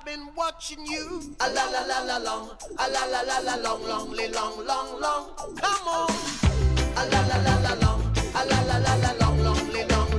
been watching you. A la la la la long, a la la la la long, long, long, long, long. Come on. A la la la la long, a la la la la long, long, long.